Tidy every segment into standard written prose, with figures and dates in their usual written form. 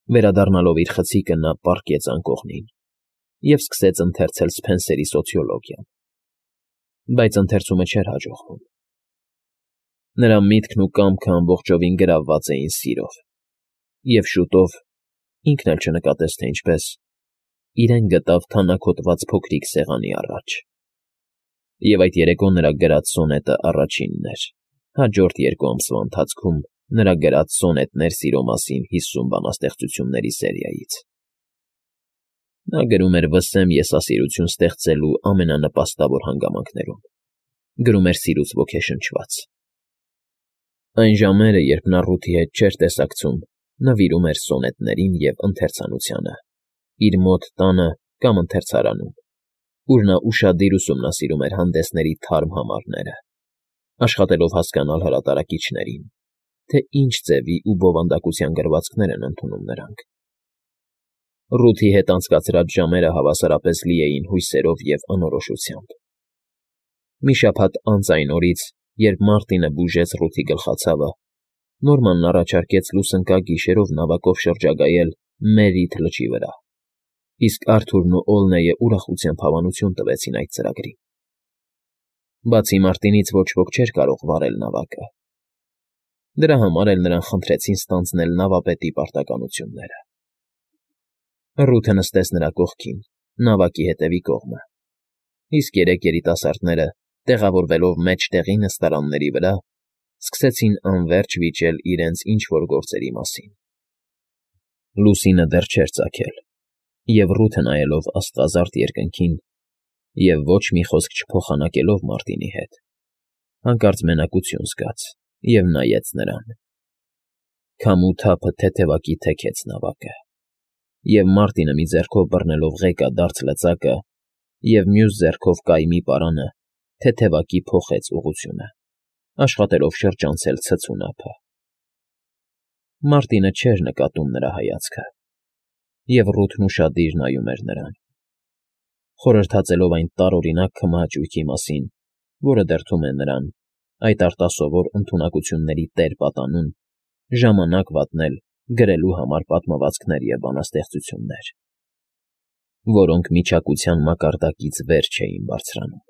Վերադառնալով իր խցիկը նա պառկեց անկողնին և սկսեց ընթերցել Սփենսերի սոցիոլոգիան, բայց ընթերցումը չէր հաջողվում։ Նրա միտքն ու կամքը ամբողջովին գրավված էին սիրով, և շուտով, ինքն էլ չնկատեց, թե ինչպես, իրեն գտավ թանաքոտված փոքրիկ սեղանի առաջ։ Եվ այդ երեկո նրա գրած սոնետը առաջինն էր, հաջորդ 2 ամսվա ընթացքում նրա գրած սոնետներ սիրո մասին 50 բանաստեղծությունների սերիայից։ Նա գրում էր վսեմ եսասիրություն ստեղծելու ամենանպաստավոր հանգամանքներում, գրում էր սիրուց ոգեշնչված։ Այն ժամերը, երբ նա Ռութի հետ չէր տեսակցում, նվիրում էր սոնետներին և ընթերցանությանը, իր մոտ տանը կամ ընթերցարանում, ուր նա ուշադիր ուսումնասիրում էր հանդեսների թարմ համարները, աշխատելով հասկանալ հրատարակիչներին, թե ինչ ձևի ու բովանդակության գրվածքներ են ընդունում նրանք։ Ռութի հետ անցկացրած ժամերը հավասարապես լի էին հույսերով և անորոշությամբ։ Մի շաբաթ անց այն օրից, երբ Մարտինը բուժեց Ռութի գլխացավը, Նորմանն առաջարկեց լուսընկա գիշերով նավակով շրջագայել Մերիթ լճի վրա, իսկ Արթուրն ու Օլնեյը ուրախությամբ հավանություն տվեցին այդ ծրագրին։ Բացի Մարտինից ոչ ոք չէր կարող վարել նավակը։ Դրա համար էլ նրան խնդրեցին ստանձնել նավապետի պարտականությունները։ Ռութը նստեց նրա կողքին, նավակի հետևի կողմը, իսկ 3 երիտասարդները, տեղավորվելով մեջտեղի նստարանների վրա, սկսեցին անվերջ վիճել իրենց ինչ֊որ գործերի մասին։ Լուսինը դեռ չէր ծագել, և Ռութը նայելով աստղազարդ երկնքին և ոչ մի խոսք չփոխանակելով Մարտինի հետ, հանկարծ մենակություն զգաց և նայեց նրան։ Քամու թափը թեթևակի թեքեց նավակը, և Մարտինը մի ձեռքով բռնելով ղեկադարձ լծակը և մյուս ձեռքով կայմի պարանը թեթևակի փոխեց ուղղությունը, աշխատելով շրջանցել ցցուն ափը։ Մարտինը չէր նկատում նրա հայացքը, և Ռութն ուշադիր նայում էր նրան, խորհրդածելով այն տարօրինակ քմահաճույքի մասին, որը դրդում է նրան, այդ արտասովոր ընդունակությունների տեր պատանուն, ժամանակ վատնել գրելու համար պատմվածքներ և բանաստեղծություններ, որոնք միչակության մակարդակից վեր չէին բարձրանում։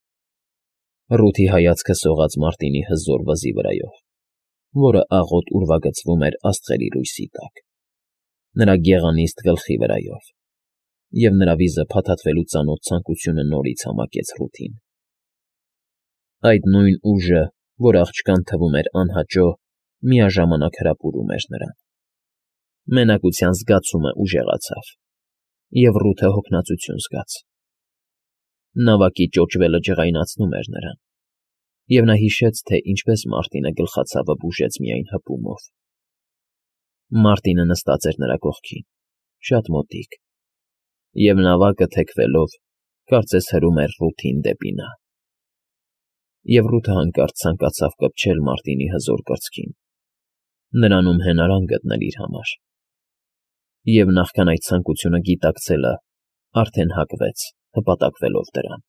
Ռութի հայացքը սողաց Մարտինի հզոր վզի վրայով, որը աղոտ ուրվագծվում էր աստղերի լույսի տակ, նրա գեղանիստ գլխի վրայով, և նրա վիզը փաթաթվելու ծանոթ ցանկությունը նորից համակեց Ռութին։ Այդ նույն ուժը, որ աղջկան թվում էր անհաճո, միաժամանակ հրապուրում էր նրան։ Մենակության զգացումը ուժեղացավ, և Ռութը հոգնածություն զգաց։ Նավակի ճոճվելը ջղայնացնում էր նրան, և նա հիշեց, թե ինչպես Մարտինը գլխացավը բուժեց միայն հպումով։ Մարտինը նստած էր նրա կողքին, շատ մոտիկ, և նավակը թեքվելով, կարծես հրում էր Ռութին դեպի նա։ Եվ Ռութը հանկարծ ցանկացավ կպչել Մարտինի հզոր կրծքին, նրանում հենարան գտնել իր համար։ Եվ նախքան այդ ցանկությունը գիտակցելը, արդեն հակվեց, հպատակվելով դրան։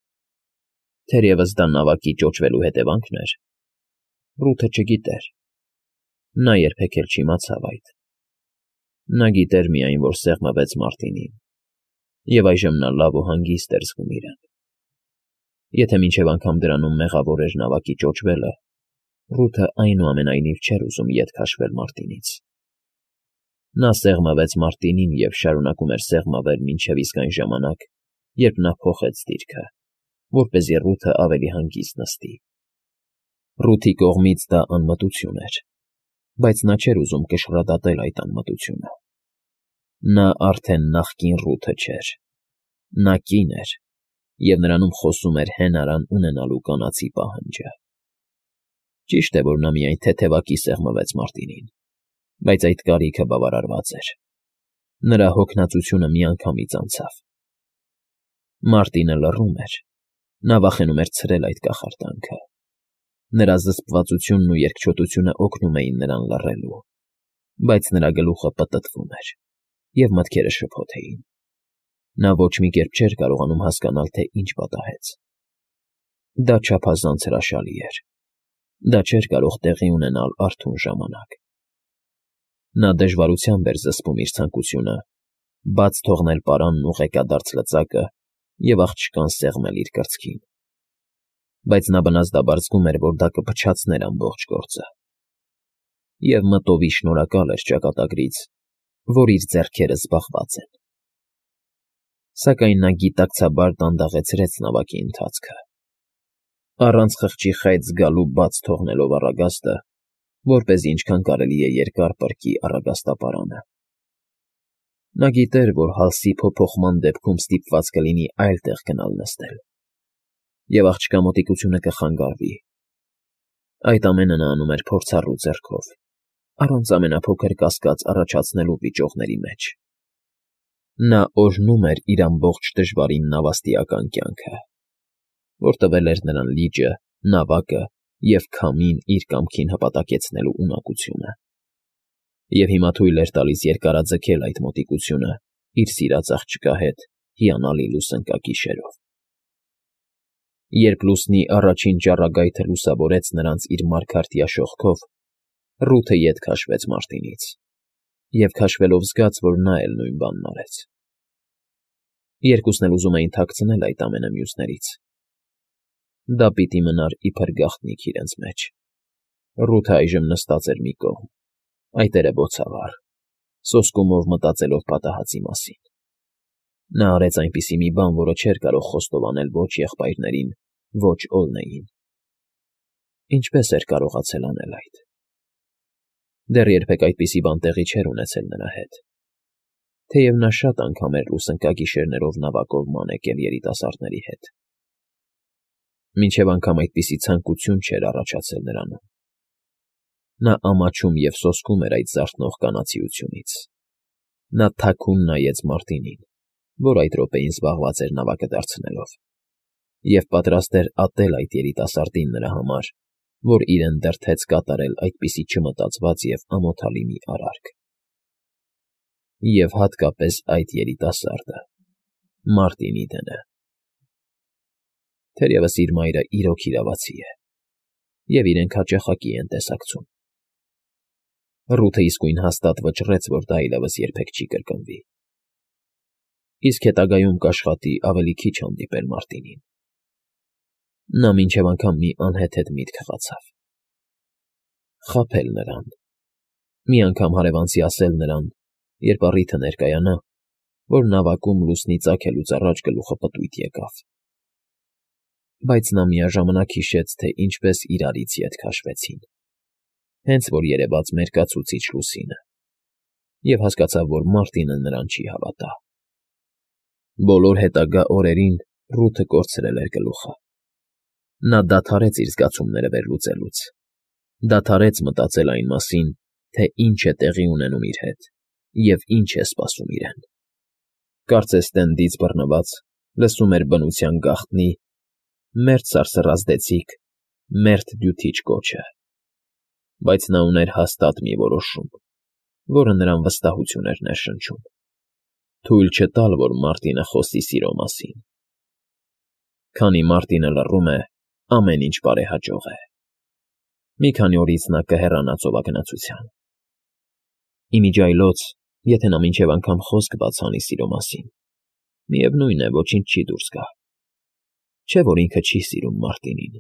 Թերևս դա նավակի ճոճվելու հետևանքն էր։ Ռութը չգիտեր։ Նա երբեք էլ չիմացավ այդ։ Նա գիտեր միայն, որ սեղմվեց Մարտինին, և այժմ նա լավ ու հանգիստ էր զգում իրեն։ Եթե մինչև անգամ դրանում մեղավոր էր նավակի ճոճվելը, Ռութը այնուամենայնիվ չէր ուզում ետ քաշվել Մարտինից։ Նա սեղմվեց Մարտինին և շարունակում էր սեղմվել մինչև իսկ այն ժամանակ, երբ նա փոխեց դիրքը, որպեսզի Ռութը ավելի հանգիստ նստի։ Ռութի կողմից դա անմտություն էր, բայց նա չէր ուզում կշռադատել այդ անմտությունը։ Նա արդեն նախկին Ռութը չէր։ Նա կին էր, և նրանում խոսում էր հենարան ունենալու կանացի պահանջը։ Ճիշտ է, որ նա միայն թեթևակի սեղմվեց Մարտինին, բայց այդ կարիքը բավարարված էր։ Նրա հոգնածությունը միանգամից անցավ։ Մարտինը լռում էր, նա վախենում էր ցրել այդ կախարդանքը։ Նրա զսպվածությունն ու երկչոտությունը օգնում էին նրան լռելու, բայց նրա գլուխը պտտվում էր, և մտքերը շփոթ էին։ Նա ոչ մի կերպ չէր կարողանում հասկանալ, թե ինչ պատահեց։ Դա չափազանց հրաշալի էր։ Դա չէր կարող տեղի ունենալ արթուն ժամանակ։ Նա դժվարությամբ էր զսպում իր ցանկությունը, բաց թողնել պարանն ու ղեկադարձ լծակը և աղջկան սեղմել իր կրծքին, բայց նա բնազդաբար զգում էր, որ դա կփչացներ ամբողջ գործը, և մտովի շնորհակալ էր ճակատագրից, որ իր ձեռքերը զբաղված են։ Սակայն նա գիտակցաբար դանդաղեցրեց նավակի ընթացքը, առանց խղճի խայծ զգալու բաց թողնելով առագաստը, որպեսզի ինչքան կարելի է երկար պրկի առագաստապարանը։ Նա գիտեր, որ հալսի փոփոխման դեպքում ստիպված կլինի այլ տեղ գնալ նստել, և աղջկա մոտիկությունը կխանգարվի։ Այդ ամենը նա անում էր փորձառու ձեռքով, առանց ամենափոքր կասկած առաջացնելու վիճողների մեջ։ Նա օրհնում էր իր ամբողջ դժվարին նավաստիական կյանքը, որ տվել էր նրան լիճը, նավակը և քամին իր կամքին հպատակեցնելու ունակությունը, և հիմա թույլ էր տալիս երկարաձգել այդ մոտիկությունը իր սիրած աղջկա հետ հիանալի լուսանկագիշերով։ Երբ լուսնի առաջին ճառագայթը լուսավորեց նրանց իր մարգարտյա շողքով, Ռութը ետ քաշվեց Մարտինից և քաշվելով զգաց, որ նա էլ նույն բանն արեց։ Երկուսն էլ ուզում էին թաքցնել այդ ամենը մյուսներից։ Դա պիտի մնար իբր գաղտնիք իրենց մեջ։ Ռութը այժմ նստած էր մի կողմ, այդ էրեբոցավառ, սոսկումով մտածելով պատահածի մասին։ Նա արեց այնպիսի մի բան, որը չէր կարող խոստովանել ոչ եղբայրներին, ոչ Օլնեին։ Ինչպե՞ս էր կարողացել անել այդ։ Դեռ երբեք այդպիսի բան տեղի չէր ունեցել նրա հետ, թեև նա շատ անգամ էր լուսանկագիշերներով նավակով ման եկել երիտասարդների հետ։ Մինչև անգամ այդպիսի ցանկություն չէր առաջացել նրանում։ Նա ամաչում և սոսկում էր այդ զարթնող կանացիությունից։ Նա թաքուն նայեց Մարտինին, որ այդ րոպեին զբաղված էր նավակը դարձնելով, և պատրաստ էր ատել այդ երիտասարդին նրա համար, որ իրեն դրդեց կատարել այդպիսի չմտածված և ամոթալի մի արարք։ Եվ հատկապես այդ երիտասարդը՝ Մարտինի դենը։ Թերևս իր մայրը իրոք իրավացի է, և իրենք հաճախակի են տեսակցում։ Ռութը իսկույն հաստատ վճռեց, որ դա այլևս երբեք չի կրկնվի։ Իսկ հետագայում կաշխատի ավելի քիչ հանդիպել Մարտինին։ Նա մինչև անգամ մի անհեթեթ միտք հղացավ. խաբել նրան, մի անգամ հարևանցի ասել նրան, երբ առիթը ներկայանա, որ նավակում լուսնի ծագելուց առաջ գլուխը պտույտ եկավ։ Բայց նա միաժամանակ հիշեց, թե ինչպես իրարից ետ քաշվեցին, հենց որ երևաց մերկացուցիչ լուսինը, և հասկացավ, որ Մարտինը նրան չի հավատա։ Բոլոր հետագա օրերին Ռութը կորցրել էր գլուխը։ Նա դադարեց իր զգացումները վերլուծելուց, դադարեց մտածել այն մասին, թե ինչ է տեղի ունենում իր հետ և ինչ է սպասում իրեն։ Կարծես տենդից բռնված լսում էր բնության գաղտնի «Մերթ սարսռազդեցիկ, մերթ դյութիչ» կոչը, բայց նա ուներ հաստատ մի որոշում, որը նրան վստահություն էր ներշնչում. թույլ չտալ, որ Մարտինը խոսի սիրո մասին։ Քանի Մարտինը լռում է, ամեն ինչ բարեհաճող է։ Մի քանի օրից նա կհեռանա ծովագնացության։ Ի միջի այլոց, եթե նա մինչև անգամ խոսք բաց անի սիրո մասին, միևնույն է, ոչինչ չի դուրս գա։ Չէ՞ որ ինքը չի սիրում Մարտինին։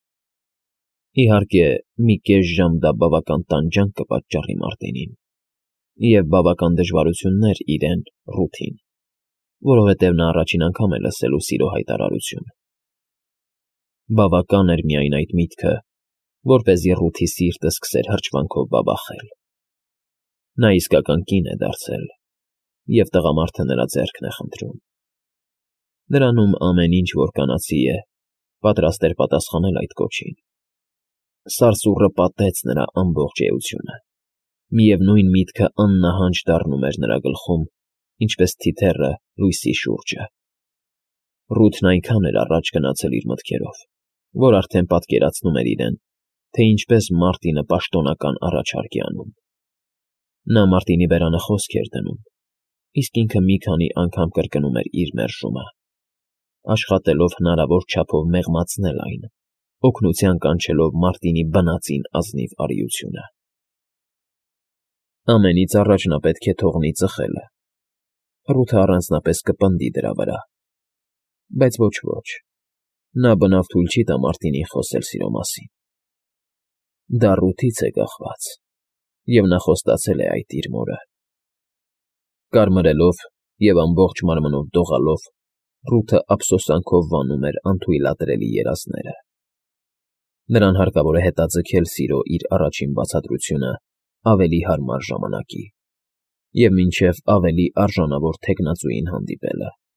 Իհարկե, մի կես ժամ դա բավական տանջանք կպատճառի Մարտինին, և բավական դժվարություններ իրեն՝ Ռութին, որովհետև նա առաջին անգամ է լսելու սիրո հայտարարություն։ Բավական էր միայն այդ միտքը, որպեսզի Ռութի սիրտը սկսեր հրճվանքով բաբախել։ Նա իսկական կին է դարձել, և տղամարդը նրա ձեռքն է խնդրում։ Նրանում ամեն ինչ, որ կանացի է, պատրաստ էր պատասխանել այդ կոչին։ Սարսուռը պատեց նրա ամբողջ էությունը։ Միևնույն միտքը աննահանջ դառնում էր նրա գլխում, ինչպես թիթեռը լույսի շուրջը։ Ռութն այնքան էր առաջ գնացել իր մտքերով, որ արդեն պատկերացնում էր իրեն, թե ինչպես Մարտինը պաշտոնական առաջարկ է անում։ Նա Մարտինի բերանը խոսք էր դնում, իսկ ինքը մի քանի անգամ կրկնում էր իր մերժումը, աշխատելով հնարավոր չափով մեղմացնել այն, օգնության կանչելով Մարտինի բնածին ազնիվ արիությունը։ Ամենից առաջ նա պետք է թողնի ծխելը։ Ռութը առանձնապես կպնդի դրա վրա։ Բայց ոչ, նա բնավ թույլ չի տա Մարտինին խոսել սիրո մասին։ Դա Ռութից է կախված, և նա խոստացել է այդ իր մորը։ Կարմրելով և ամբողջ մարմնով դողալով, Ռութը ափսոսանքով վանում էր անթույլատրելի երազները։ Նրան հարկավոր է հետաձգել սիրո իր առաջին բացատրությունը ավելի հարմար ժամանակի և մինչև ավելի արժանավոր թեկնածուին հանդիպելը։